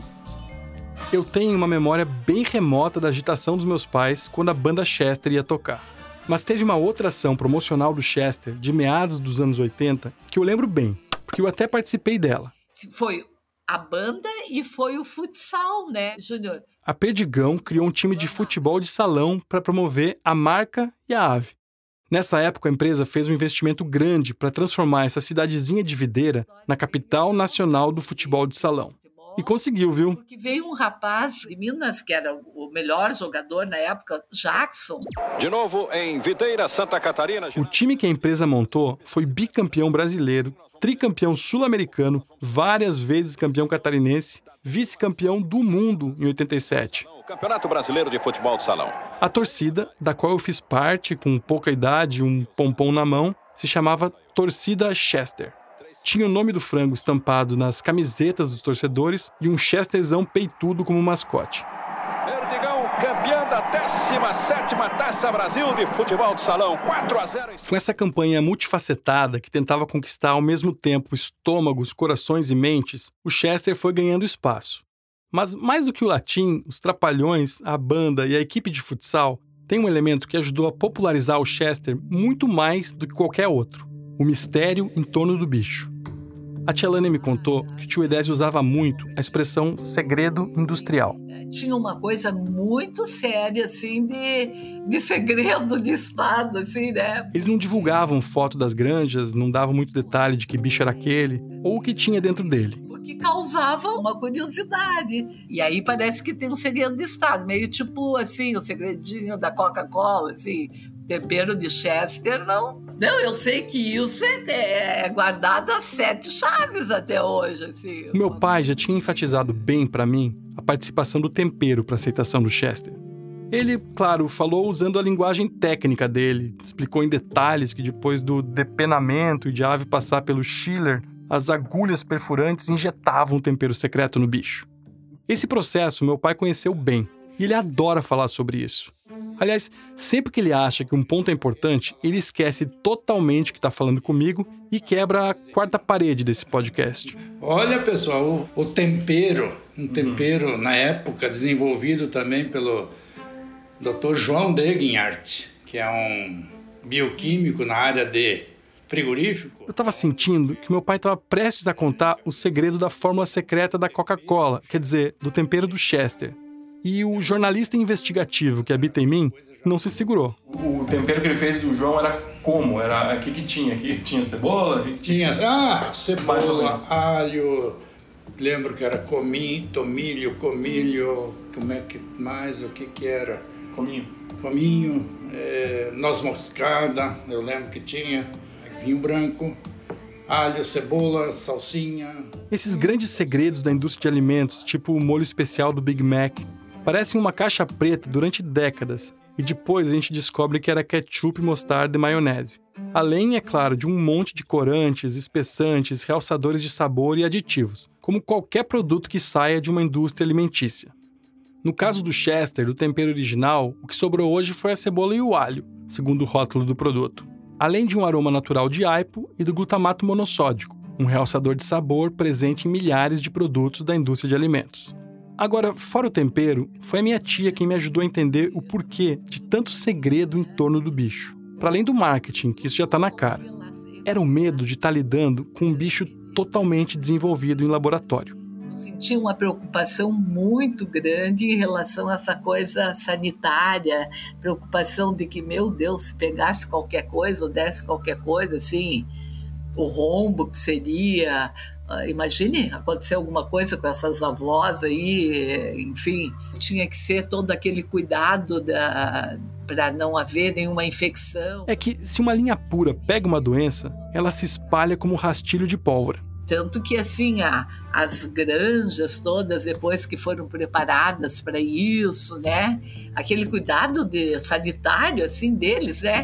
Eu tenho uma memória bem remota da agitação dos meus pais quando a banda Chester ia tocar. Mas teve uma outra ação promocional do Chester, de meados dos anos oitenta, que eu lembro bem, porque eu até participei dela. Foi a banda e foi o futsal, né, Júnior? A Perdigão criou um time de futebol de salão para promover a marca e a ave. Nessa época, a empresa fez um investimento grande para transformar essa cidadezinha de Videira na capital nacional do futebol de salão. E conseguiu, viu? Porque veio um rapaz de Minas, que era o melhor jogador na época, Jackson. De novo em Videira, Santa Catarina. O time que a empresa montou foi bicampeão brasileiro, tricampeão sul-americano, várias vezes campeão catarinense, vice-campeão do mundo em oitenta e sete. Campeonato Brasileiro de Futebol de Salão. A torcida, da qual eu fiz parte com pouca idade e um pompom na mão, se chamava Torcida Chester. Tinha o nome do frango estampado nas camisetas dos torcedores e um Chesterzão peitudo como mascote. Perdigão, campeã da décima sétima Taça Brasil de Futebol de Salão, quatro a zero. Com essa campanha multifacetada que tentava conquistar ao mesmo tempo estômagos, corações e mentes, o Chester foi ganhando espaço. Mas mais do que o latim, os trapalhões, a banda e a equipe de futsal tem um elemento que ajudou a popularizar o Chester muito mais do que qualquer outro: o mistério em torno do bicho. A tia Lânia me contou que o tio Edésio usava muito a expressão segredo industrial. Tinha uma coisa muito séria, assim, de, de segredo de Estado, assim, né? Eles não divulgavam foto das granjas, não davam muito detalhe de que bicho era aquele ou o que tinha dentro dele. Que causava uma curiosidade. E aí parece que tem um segredo de Estado, meio tipo assim, o segredinho da Coca-Cola, assim, tempero de Chester, não. Não, eu sei que isso é, é guardado a sete chaves até hoje, assim. O meu pai já tinha enfatizado bem para mim a participação do tempero para aceitação do Chester. Ele, claro, falou usando a linguagem técnica dele, explicou em detalhes que depois do depenamento e de a ave passar pelo chiller, as agulhas perfurantes injetavam um tempero secreto no bicho. Esse processo meu pai conheceu bem, e ele adora falar sobre isso. Aliás, sempre que ele acha que um ponto é importante, ele esquece totalmente que está falando comigo e quebra a quarta parede desse podcast. Olha, pessoal, o, o tempero, um tempero uhum. na época desenvolvido também pelo doutor João Degenhardt, que é um bioquímico na área de frigorífico. Eu estava sentindo que meu pai estava prestes a contar o segredo da fórmula secreta da Coca-Cola, quer dizer, do tempero do Chester. E o jornalista investigativo que habita em mim não se segurou. O tempero que ele fez, o João, era como? Era o que que tinha aqui? Tinha cebola? Tinha, ah, cebola, alho, lembro que era cominho, tomilho, comilho, como é que mais, o que que era? Cominho. Cominho, é, noz moscada, eu lembro que tinha. Vinho branco, alho, cebola, salsinha. Esses grandes segredos da indústria de alimentos, tipo o molho especial do Big Mac, parecem uma caixa preta durante décadas e depois a gente descobre que era ketchup, mostarda e maionese. Além, é claro, de um monte de corantes, espessantes, realçadores de sabor e aditivos, como qualquer produto que saia de uma indústria alimentícia. No caso do Chester, do tempero original, o que sobrou hoje foi a cebola e o alho, segundo o rótulo do produto. Além de um aroma natural de aipo e do glutamato monossódico, um realçador de sabor presente em milhares de produtos da indústria de alimentos. Agora, fora o tempero, foi a minha tia quem me ajudou a entender o porquê de tanto segredo em torno do bicho. Para além do marketing, que isso já está na cara, era o medo de estar lidando com um bicho totalmente desenvolvido em laboratório. Senti uma preocupação muito grande em relação a essa coisa sanitária, preocupação de que, meu Deus, se pegasse qualquer coisa ou desse qualquer coisa, assim, o rombo que seria. Imagine acontecer alguma coisa com essas avós aí, enfim, tinha que ser todo aquele cuidado da, para não haver nenhuma infecção. É que se uma linha pura pega uma doença, ela se espalha como rastilho de pólvora. Tanto que, assim, a, as granjas todas, depois que foram preparadas para isso, né? Aquele cuidado de, sanitário, assim, deles, né?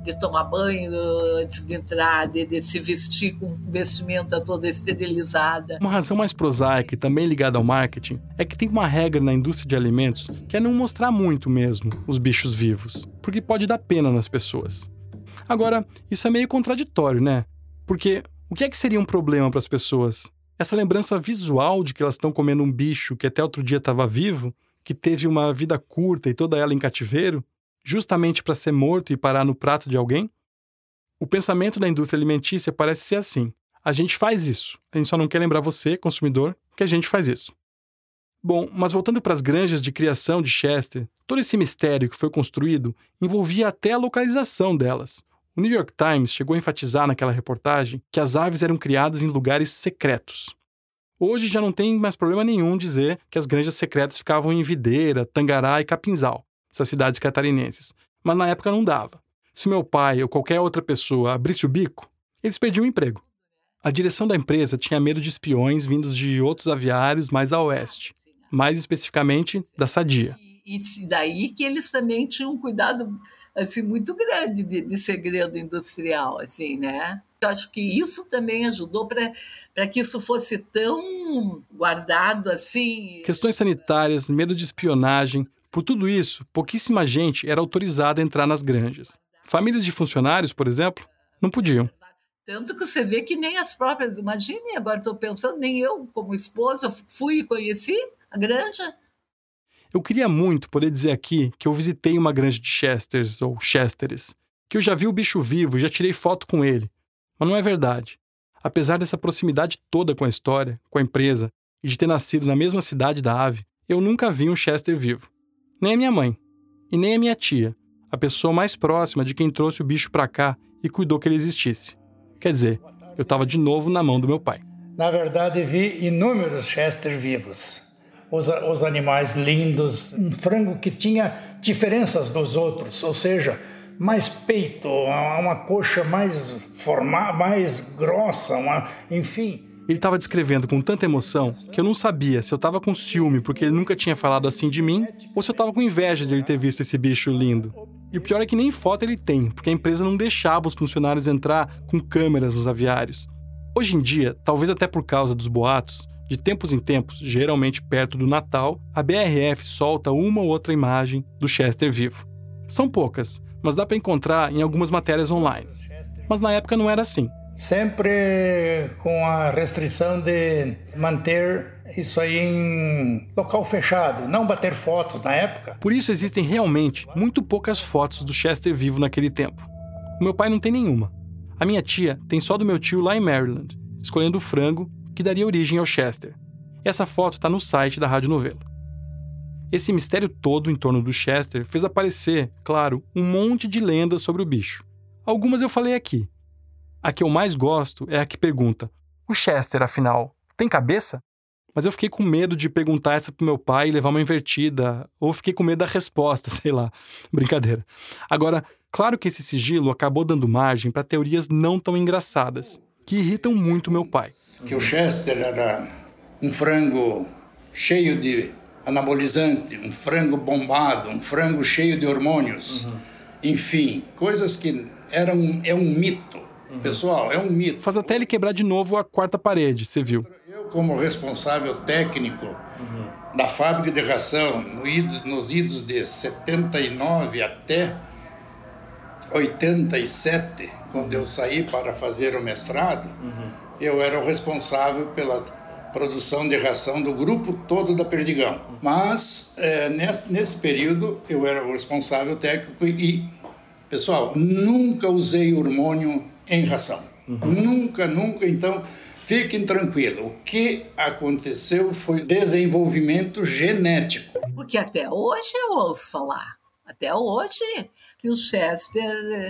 de tomar banho antes de entrar, de, de se vestir com vestimenta toda esterilizada. Uma razão mais prosaica e também ligada ao marketing é que tem uma regra na indústria de alimentos que é não mostrar muito mesmo os bichos vivos, porque pode dar pena nas pessoas. Agora, isso é meio contraditório, né? Porque o que é que seria um problema para as pessoas? Essa lembrança visual de que elas estão comendo um bicho que até outro dia estava vivo, que teve uma vida curta e toda ela em cativeiro, justamente para ser morto e parar no prato de alguém? O pensamento da indústria alimentícia parece ser assim. A gente faz isso. A gente só não quer lembrar você, consumidor, que a gente faz isso. Bom, mas voltando para as granjas de criação de Chester, todo esse mistério que foi construído envolvia até a localização delas. O New York Times chegou a enfatizar naquela reportagem que as aves eram criadas em lugares secretos. Hoje já não tem mais problema nenhum dizer que as granjas secretas ficavam em Videira, Tangará e Capinzal, essas cidades catarinenses. Mas na época não dava. Se meu pai ou qualquer outra pessoa abrisse o bico, eles perdiam o emprego. A direção da empresa tinha medo de espiões vindos de outros aviários mais a oeste, mais especificamente da Sadia. E, e daí que eles também tinham um cuidado assim, muito grande de, de segredo industrial, assim, né? Eu acho que isso também ajudou para que isso fosse tão guardado assim. Questões sanitárias, medo de espionagem, por tudo isso, pouquíssima gente era autorizada a entrar nas granjas. Famílias de funcionários, por exemplo, não podiam. Tanto que você vê que nem as próprias... Imagine, agora estou pensando, nem eu, como esposa, fui e conheci a granja. Eu queria muito poder dizer aqui que eu visitei uma granja de Chesters ou Chesteres, que eu já vi o bicho vivo e já tirei foto com ele. Mas não é verdade. Apesar dessa proximidade toda com a história, com a empresa, e de ter nascido na mesma cidade da ave, eu nunca vi um Chester vivo. Nem a minha mãe. E nem a minha tia, a pessoa mais próxima de quem trouxe o bicho pra cá e cuidou que ele existisse. Quer dizer, eu estava de novo na mão do meu pai. Na verdade, vi inúmeros Chester vivos. Os, os animais lindos, um frango que tinha diferenças dos outros, ou seja, mais peito, uma coxa mais formada, mais grossa, uma, enfim. Ele estava descrevendo com tanta emoção que eu não sabia se eu estava com ciúme porque ele nunca tinha falado assim de mim ou se eu estava com inveja de ele ter visto esse bicho lindo. E o pior é que nem foto ele tem, porque a empresa não deixava os funcionários entrar com câmeras nos aviários. Hoje em dia, talvez até por causa dos boatos, de tempos em tempos, geralmente perto do Natal, a B R F solta uma ou outra imagem do Chester vivo. São poucas, mas dá para encontrar em algumas matérias online. Mas na época não era assim. Sempre com a restrição de manter isso aí em local fechado, não bater fotos na época. Por isso existem realmente muito poucas fotos do Chester vivo naquele tempo. O meu pai não tem nenhuma. A minha tia tem só do meu tio lá em Maryland, escolhendo o frango que daria origem ao Chester. Essa foto está no site da Rádio Novelo. Esse mistério todo em torno do Chester fez aparecer, claro, um monte de lendas sobre o bicho. Algumas eu falei aqui. A que eu mais gosto é a que pergunta: o Chester, afinal, tem cabeça? Mas eu fiquei com medo de perguntar essa pro meu pai e levar uma invertida, ou fiquei com medo da resposta, sei lá. Brincadeira. Agora, claro que esse sigilo acabou dando margem para teorias não tão engraçadas, que irritam muito meu pai. Que o Chester era um frango cheio de anabolizante, um frango bombado, um frango cheio de hormônios. Uhum. Enfim, coisas que eram, é um mito. Uhum. Pessoal, é um mito. Faz até ele quebrar de novo a quarta parede, você viu. Eu, como responsável técnico uhum. da fábrica de ração, no idos, nos idos de setenta e nove até oitenta e sete, quando eu saí para fazer o mestrado, uhum. eu era o responsável pela produção de ração do grupo todo da Perdigão. Mas, é, nesse, nesse período, eu era o responsável técnico e, pessoal, nunca usei hormônio em ração. Uhum. Nunca, nunca. Então, fiquem tranquilos. O que aconteceu foi desenvolvimento genético. Porque até hoje eu ouço falar. Até hoje que o Chester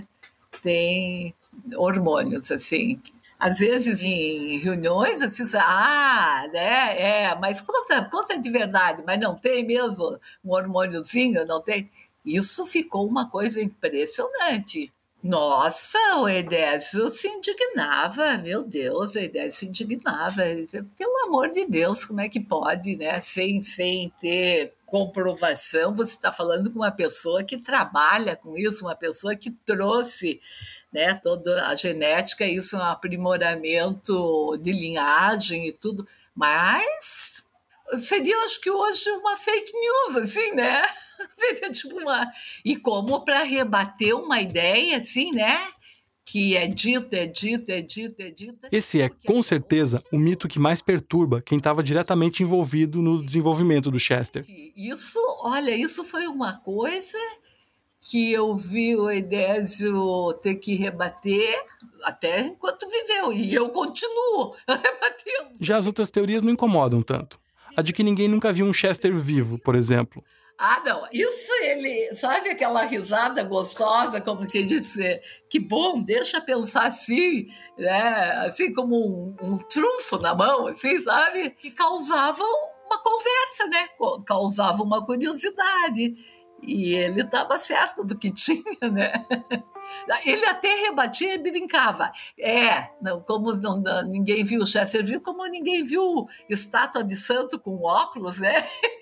tem hormônios, assim. Às vezes em reuniões, assim, ah, né, é, mas conta, conta de verdade, mas não tem mesmo um hormôniozinho, não tem? Isso ficou uma coisa impressionante. Nossa, o Edésio se indignava, meu Deus, o Edésio se indignava. Pelo amor de Deus, como é que pode, né? Sem, sem ter comprovação, você está falando com uma pessoa que trabalha com isso, uma pessoa que trouxe, né, toda a genética, isso é um aprimoramento de linhagem e tudo, mas seria, acho que hoje, uma fake news, assim, né? Seria tipo uma... E como para rebater uma ideia, assim, né? Que é dita, é dita, é dita, é dita... Esse é, com certeza, o mito que mais perturba quem estava diretamente envolvido no desenvolvimento do Chester. Isso, olha, isso foi uma coisa que eu vi o Edésio ter que rebater até enquanto viveu, e eu continuo rebatendo. Já as outras teorias não incomodam tanto. A de que ninguém nunca viu um Chester vivo, por exemplo. Ah, não, isso ele, sabe aquela risada gostosa, como que disse, que bom, deixa pensar assim, né, assim como um, um trunfo na mão, assim, sabe, que causava uma conversa, né, causava uma curiosidade, e ele estava certo do que tinha, né. Ele até rebatia e brincava. É, não, como não, não, ninguém viu o Chester viu, como ninguém viu estátua de santo com óculos, né,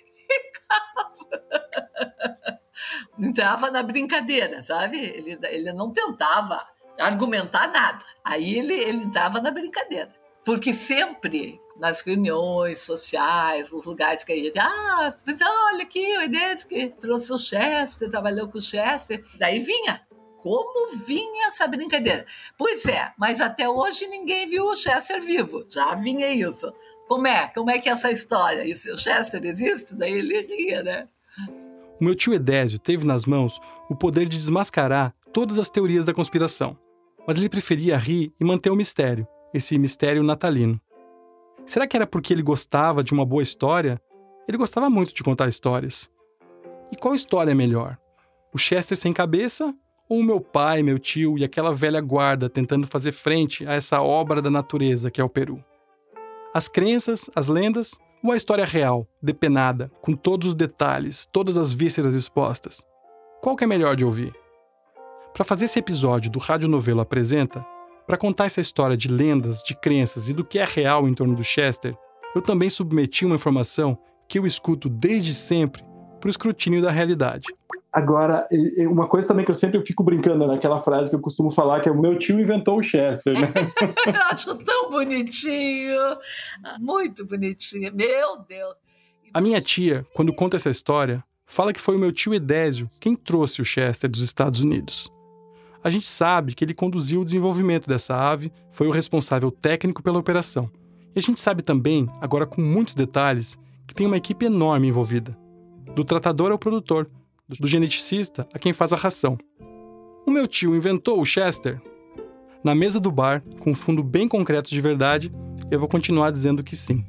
entrava na brincadeira, sabe? Ele, ele não tentava argumentar nada. Aí ele, ele entrava na brincadeira. Porque sempre, nas reuniões sociais, nos lugares que a gente... Ah, mas olha aqui, o Edésio que trouxe o Chester, trabalhou com o Chester. Daí vinha. Como vinha essa brincadeira? Pois é, mas até hoje ninguém viu o Chester vivo. Já vinha isso. Como é? Como é que é essa história? E se o Chester existe? Daí ele ria, né? O meu tio Edésio teve nas mãos o poder de desmascarar todas as teorias da conspiração, mas ele preferia rir e manter o mistério, esse mistério natalino. Será que era porque ele gostava de uma boa história? Ele gostava muito de contar histórias. E qual história é melhor? O Chester sem cabeça ou o meu pai, meu tio e aquela velha guarda tentando fazer frente a essa obra da natureza que é o Peru? As crenças, as lendas ou a história real, depenada, com todos os detalhes, todas as vísceras expostas? Qual que é melhor de ouvir? Para fazer esse episódio do Rádio Novelo Apresenta, para contar essa história de lendas, de crenças e do que é real em torno do Chester, eu também submeti uma informação que eu escuto desde sempre para o escrutínio da realidade. Agora, uma coisa também que eu sempre fico brincando naquela frase que eu costumo falar, que é o meu tio inventou o Chester, né? Eu acho tão bonitinho, muito bonitinho, meu Deus. A minha tia, quando conta essa história, fala que foi o meu tio Edésio quem trouxe o Chester dos Estados Unidos. A gente sabe que ele conduziu o desenvolvimento dessa ave, foi o responsável técnico pela operação. E a gente sabe também, agora com muitos detalhes, que tem uma equipe enorme envolvida. Do tratador ao produtor, do geneticista a quem faz a ração. O meu tio inventou o Chester? Na mesa do bar, com um fundo bem concreto de verdade, eu vou continuar dizendo que sim.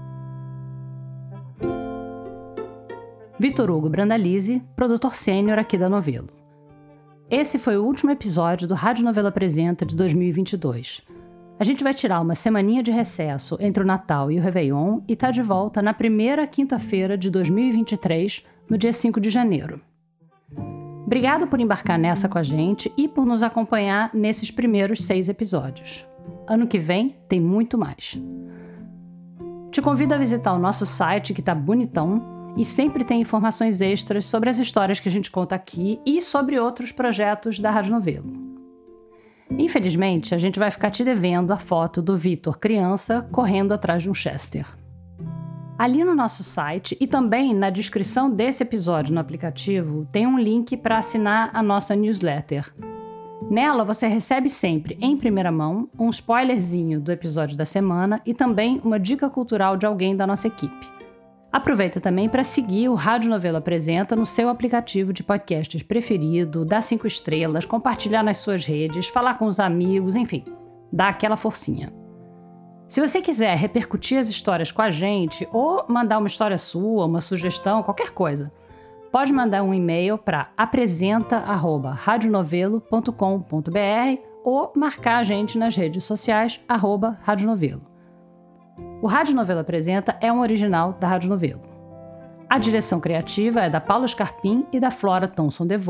Vitor Hugo Brandalize, produtor sênior aqui da Novelo. Esse foi o último episódio do Rádio Novelo Apresenta de dois mil e vinte e dois. A gente vai tirar uma semaninha de recesso entre o Natal e o Réveillon e tá de volta na primeira quinta-feira de dois mil e vinte e três, no dia cinco de janeiro. Obrigado por embarcar nessa com a gente e por nos acompanhar nesses primeiros seis episódios. Ano que vem tem muito mais. Te convido a visitar o nosso site, que tá bonitão, e sempre tem informações extras sobre as histórias que a gente conta aqui e sobre outros projetos da Rádio Novelo. Infelizmente, a gente vai ficar te devendo a foto do Vitor criança correndo atrás de um Chester. Ali no nosso site e também na descrição desse episódio no aplicativo tem um link para assinar a nossa newsletter. Nela você recebe sempre, em primeira mão, um spoilerzinho do episódio da semana e também uma dica cultural de alguém da nossa equipe. Aproveita também para seguir o Rádio Novelo Apresenta no seu aplicativo de podcasts preferido, dar cinco estrelas, compartilhar nas suas redes, falar com os amigos, enfim, dá aquela forcinha. Se você quiser repercutir as histórias com a gente ou mandar uma história sua, uma sugestão, qualquer coisa, pode mandar um e-mail para apresenta arroba radionovelo ponto com ponto b r ou marcar a gente nas redes sociais arroba radionovelo. O Rádio Novelo Apresenta é um original da Rádio Novelo. A direção criativa é da Paula Scarpim e da Flora Thomson Devô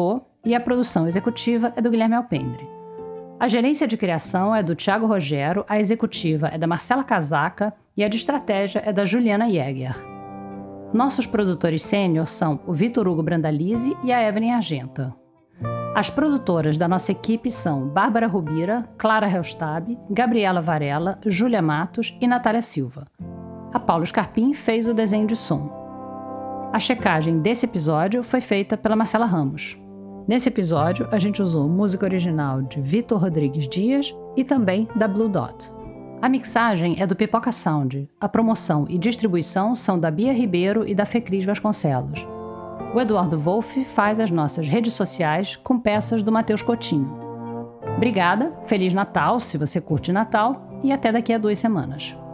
e a produção executiva é do Guilherme Alpendre. A gerência de criação é do Thiago Rogero, a executiva é da Marcela Casaca e a de estratégia é da Juliana Jäger. Nossos produtores sênior são o Vitor Hugo Brandalize e a Evelyn Argenta. As produtoras da nossa equipe são Bárbara Rubira, Clara Helstab, Gabriela Varela, Júlia Matos e Natália Silva. A Paulo Scarpim fez o desenho de som. A checagem desse episódio foi feita pela Marcela Ramos. Nesse episódio, a gente usou música original de Vitor Rodrigues Dias e também da Blue Dot. A mixagem é do Pipoca Sound. A promoção e distribuição são da Bia Ribeiro e da Fecris Vasconcelos. O Eduardo Wolff faz as nossas redes sociais com peças do Matheus Coutinho. Obrigada, Feliz Natal se você curte Natal e até daqui a duas semanas.